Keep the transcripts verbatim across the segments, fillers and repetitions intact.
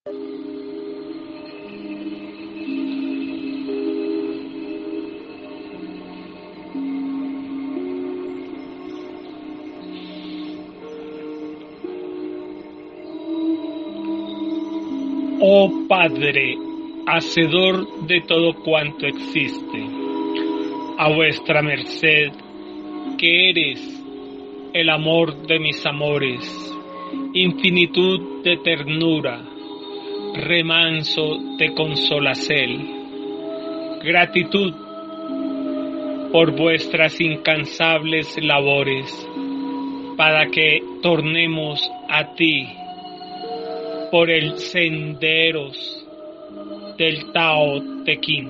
Oh Padre, hacedor de todo cuanto existe, a vuestra merced, que eres el amor de mis amores, infinitud de ternura, remanso de consolacel, gratitud por vuestras incansables labores, para que tornemos a ti por el senderos del Tao Te Ching.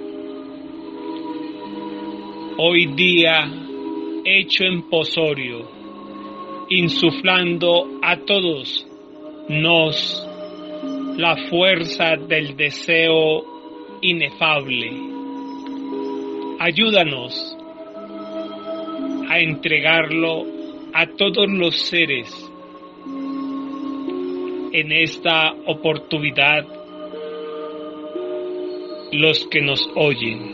Hoy día hecho emposorio, insuflando a todos nos la fuerza del deseo inefable. Ayúdanos a entregarlo a todos los seres en esta oportunidad, los que nos oyen,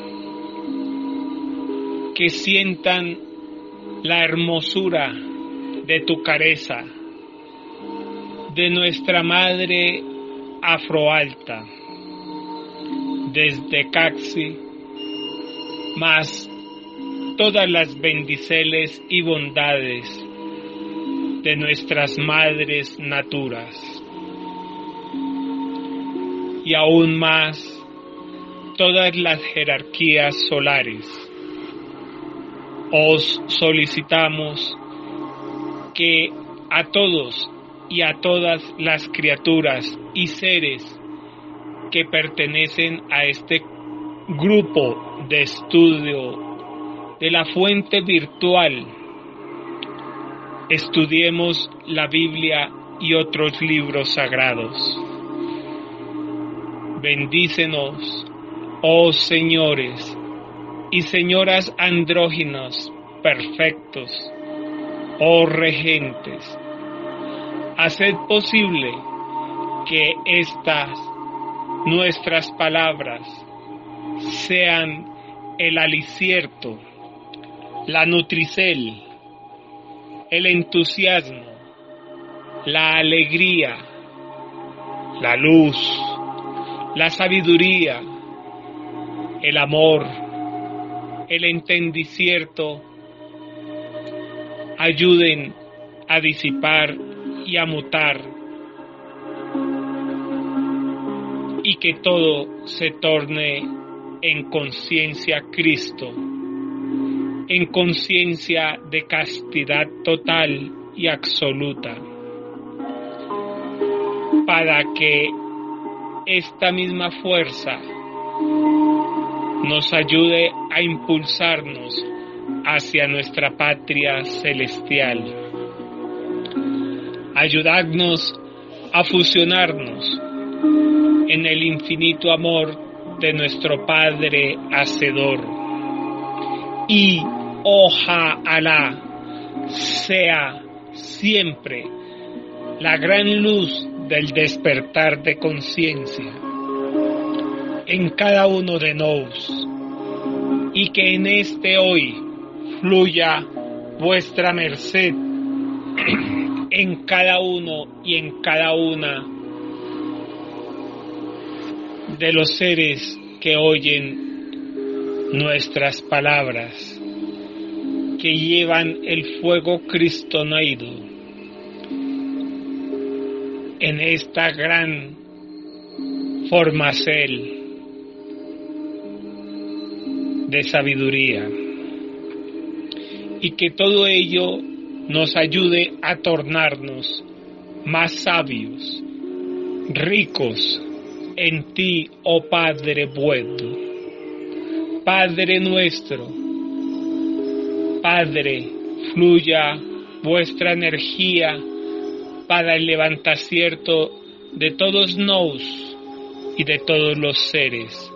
que sientan la hermosura de tu careza, de nuestra Madre Afroalta, desde Caxi, más todas las bendiceles y bondades de nuestras Madres Naturas. Y aún más, todas las jerarquías solares. Os solicitamos que a todos y a todas las criaturas y seres que pertenecen a este grupo de estudio de la fuente virtual, estudiemos la Biblia y otros libros sagrados. Bendícenos, oh señores y señoras andróginos perfectos, oh regentes. Haced posible que estas nuestras palabras sean el alicierto, la nutricel, el entusiasmo, la alegría, la luz, la sabiduría, el amor, el entendicierto, ayuden a disipar y a mutar, y que todo se torne en conciencia Cristo, en conciencia de castidad total y absoluta, para que esta misma fuerza nos ayude a impulsarnos hacia nuestra patria celestial. Ayudadnos a fusionarnos en el infinito amor de nuestro Padre Hacedor. Y ojalá sea siempre la gran luz del despertar de conciencia en cada uno de nosotros, y que en este hoy fluya vuestra merced en cada uno y en cada una de los seres que oyen nuestras palabras, que llevan el fuego cristonoido en esta gran formacel de sabiduría, y que todo ello nos ayude a tornarnos más sabios, ricos en ti, oh Padre bueno, Padre nuestro. Padre, fluya vuestra energía para el levantacierto de todos nos y de todos los seres.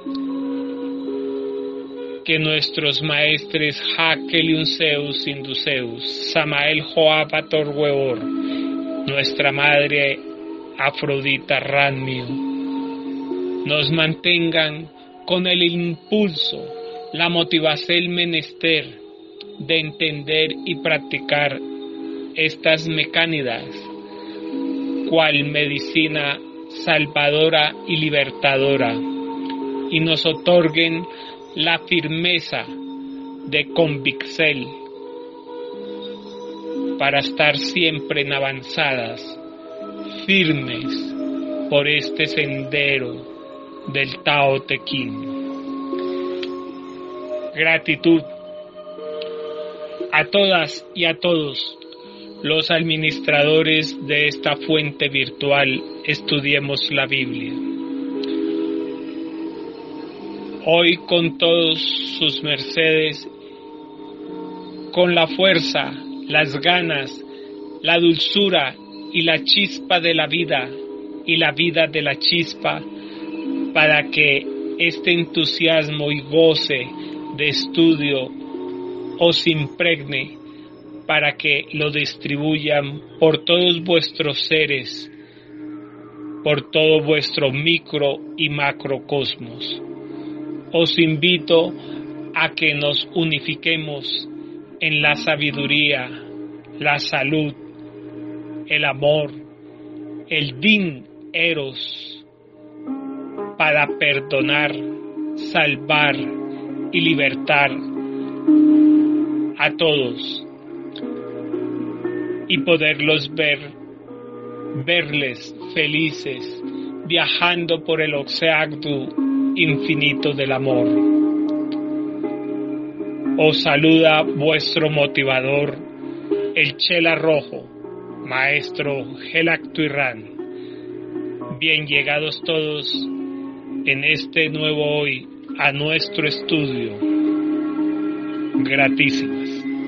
Que nuestros maestres Hakeliun Zeus Induceus, Samael Joapator Weor, nuestra Madre Afrodita Ranmio, nos mantengan con el impulso, la motivación menester de entender y practicar estas mecánicas, cual medicina salvadora y libertadora, y nos otorguen la firmeza de convicción para estar siempre en avanzadas, firmes por este sendero del Tao Te Ching. Gratitud a todas y a todos los administradores de esta fuente virtual. Estudiemos la Biblia. Hoy, con todos sus mercedes, con la fuerza, las ganas, la dulzura y la chispa de la vida y la vida de la chispa, para que este entusiasmo y goce de estudio os impregne, para que lo distribuyan por todos vuestros seres, por todo vuestro micro y macrocosmos. Os invito a que nos unifiquemos en la sabiduría, la salud, el amor, el din eros, para perdonar, salvar y libertar a todos y poderlos ver, verles felices, viajando por el océano infinito del amor. Os saluda vuestro motivador, el Chela Rojo, Maestro Gelactuirán. Bien llegados todos en este nuevo hoy a nuestro estudio. Gratísimas.